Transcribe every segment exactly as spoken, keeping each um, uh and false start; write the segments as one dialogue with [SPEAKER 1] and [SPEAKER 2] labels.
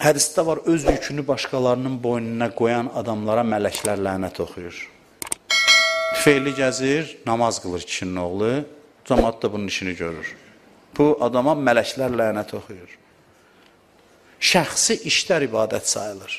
[SPEAKER 1] Hədisdə var, öz yükünü başqalarının boynuna qoyan adamlara mələklər lənət oxuyur. Tüfeyli gəzir, namaz qılır kişinin oğlu, cəmaat da bunun işini görür. Bu adama mələklər lənət oxuyur. Şəxsi işlər ibadət sayılır.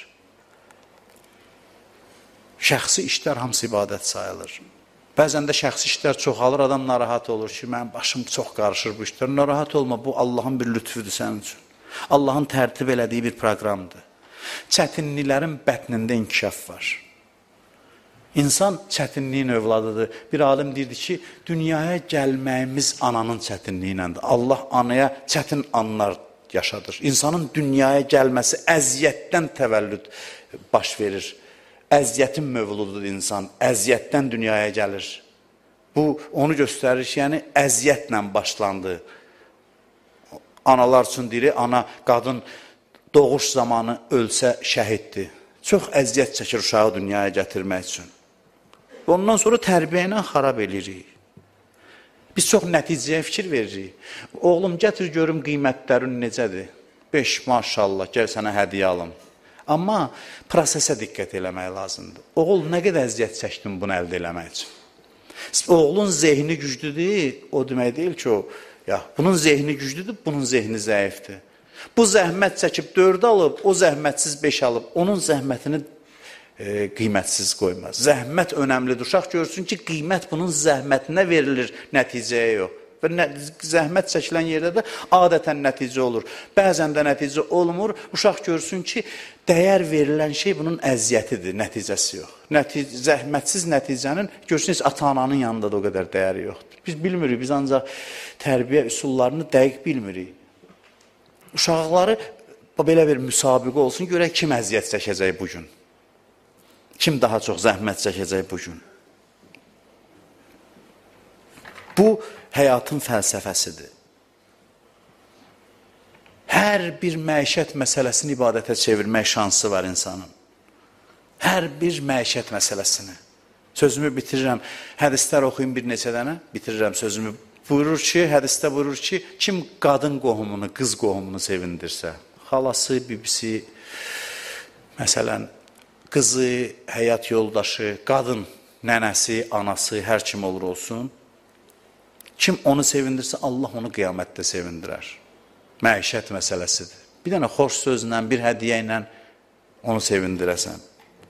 [SPEAKER 1] Şəxsi işlər hamısı ibadət sayılır. Bəzən də şəxsi işlər çoxalır, adam narahat olur ki, mənim başım çox qarışır bu işlər. Narahat olma, bu Allahın bir lütfüdür sənin üçün. Allahın tərtib elədiyi bir proqramdır. Çətinliklərin bətnində inkişaf var. İnsan çətinliyin övladıdır. Bir alim deyirdi ki, dünyaya gəlməyimiz ananın çətinliyi iləndir. Allah anaya çətin anlar yaşadır. İnsanın dünyaya gəlməsi əziyyətdən təvəllüd baş verir. Əziyyətin mövlududur insan, əziyyətdən dünyaya gəlir. Bu, onu göstərir ki, yəni əziyyətlə başlandı. Analar üçün deyir, ana, qadın doğuş zamanı ölsə şəhiddir. Çox əziyyət çəkir uşağı dünyaya gətirmək üçün. Ondan sonra tərbiyə ilə xarab edirik. Biz çox nəticəyə fikir veririk. Oğlum, gətir görüm qiymətlərin necədir? Beş, maşallah, gəl sənə hədiyə alım. Amma prosesə diqqət eləmək lazımdır. Oğul, nə qədər əziyyət çəkdin bunu əldə eləmək üçün? Oğlun zehni güclüdür, o demək deyil ki, o, ya, bunun zehni güclüdür, bunun zehni zəifdir. Bu zəhmət çəkib dörd alıb, o zəhmətsiz beş alıb, onun zəhmətini e, qiymətsiz qoymaz. Zəhmət önəmlidir. Uşaq görsün ki, qiymət bunun zəhmətinə verilir, nəticəyə yox. Və nə, zəhmət çəkilən yerdə də adətən nəticə olur. Bəzən də nəticə olmur. Uşaq görsün ki, dəyər verilən şey bunun əziyyətidir, nəticəsi yox. Nətic zəhmətsiz nəticənin görsünüz, ata-ananın yanında da o qədər dəyəri yoxdur. Biz bilmirik, biz ancaq tərbiyə üsullarını dəqiq bilmirik. Uşaqları belə bir müsabiqə olsun, görək kim əziyyət çəkəcək bugün. Kim daha çox zəhmət çəkəcək bugün. Bu, həyatın fəlsəfəsidir. Hər bir məişət məsələsini ibadətə çevirmək şansı var insanın. Hər bir məişət məsələsini. Sözümü bitirirəm. Hədislər oxuyun bir neçə dənə. Bitirirəm sözümü. Buyurur ki, hədisdə buyurur ki, kim qadın qohumunu, qız qohumunu sevindirsə, xalası, bibisi, məsələn, qızı, həyat yoldaşı, qadın, nənəsi, anası, hər kim olur olsun, kim onu sevindirsə, Allah onu qiyamətdə sevindirər. Məişət məsələsidir. Bir dənə xoş sözlə, bir hədiyyə ilə onu sevindirəsən.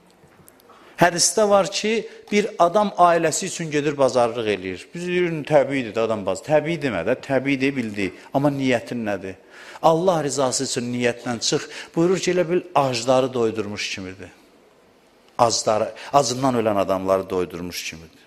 [SPEAKER 1] Hədisdə var ki, bir adam ailəsi üçün gedir, bazarlıq eləyir. Biz deyirik, təbiidir də adam bazarlıq. Təbii demə də, təbii deyə bildik. Amma niyyətin nədir? Allah rizası üçün niyyətlə çıx. Buyurur ki, elə bil acları doydurmuş kimidir. Acları, acından ölən adamları doydurmuş kimidir.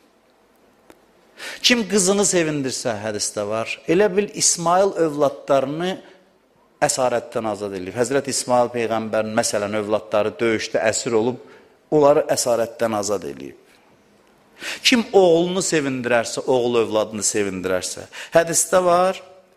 [SPEAKER 1] Kim qızını sevindirsə, hədisdə var, elə bil İsmail övladlarını əsarətdən azad edilib. Həzrət İsmail Peyğəmbərin, məsələn, övladları döyüşdə əsir olub, onları əsarətdən azad edilib. Kim oğlunu sevindirərsə, oğul övladını sevindirərsə, hədisdə var,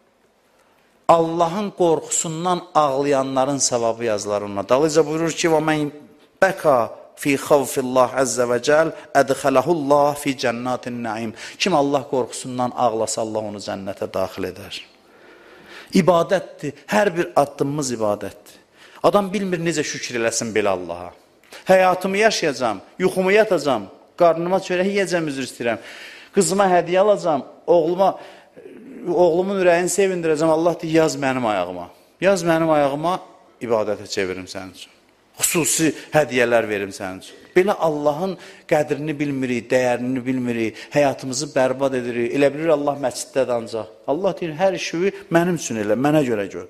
[SPEAKER 1] Allahın qorxusundan ağlayanların savabı yazılar ona. Dalıca buyurur ki, وَمَنْ بَكَى fi xavfillah əzzə və cəl ədxələhullah fi cənnatin nəim. Kim Allah qorxusundan ağlasa, Allah onu cənnətə daxil edər. İbadətdir. Hər bir addımımız ibadətdir. Adam bilmir necə şükür eləsin belə Allaha. Həyatımı yaşayacam, yuxumu yatacam, qarnıma çörək yiyəcəm, üzr istəyirəm. Qızıma hədiyyə alacam, oğluma, oğlumun ürəyini sevindirəcəm. Allah deyir, yaz mənim ayağıma. Yaz mənim ayağıma, ibadətə çevirim sənin üçün. Xüsusi hədiyyələr verim sənin üçün. Belə Allahın qədrini bilmirik, dəyərini bilmirik, həyatımızı bərbad edirik. Elə bilir Allah məsciddədir ancaq. Allah deyir, hər işi mənim üçün elə, mənə görə gör.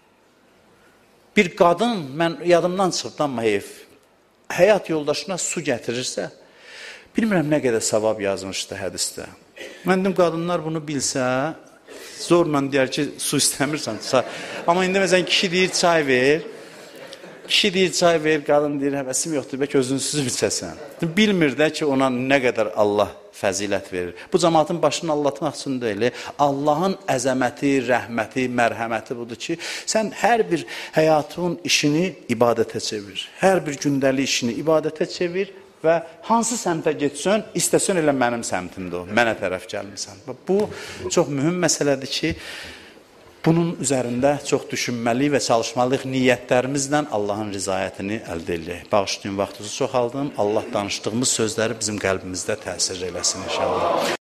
[SPEAKER 1] Bir qadın, mən yadımdan çıxdı, amma heyf, həyat yoldaşına su gətirirsə, bilmirəm nə qədər savab yazmışdı hədisdə. Mən deyim, qadınlar bunu bilsə, zorla deyər ki, su istəmirsən. Amma indi məsələn, kişi deyir, çay ver. Kişi deyir, çay ver, qadın deyir, həvəsim yoxdur, bəlkə özünsüz bilsəsən. Bilmir də ki, ona nə qədər Allah fəzilət verir. Bu cəmaatın başını allatmaq üçün deyil. Allahın əzəməti, rəhməti, mərhəməti budur ki, sən hər bir həyatın işini ibadətə çevir. Hər bir gündəlik işini ibadətə çevir və hansı səmtə getsən, istəsən elə mənim səmtimdə o, mənə tərəf gəlmirsən. Bu, çox mühüm məsələdir ki, Bunun üzərində çox düşünməliyik və çalışmalıyıq, niyyətlərimizlə Allahın rizayətini əldə edək. Bağışlayın, vaxtınızı çoxaldım. Allah danışdığımız sözləri bizim qəlbimizdə təsir eləsin inşallah.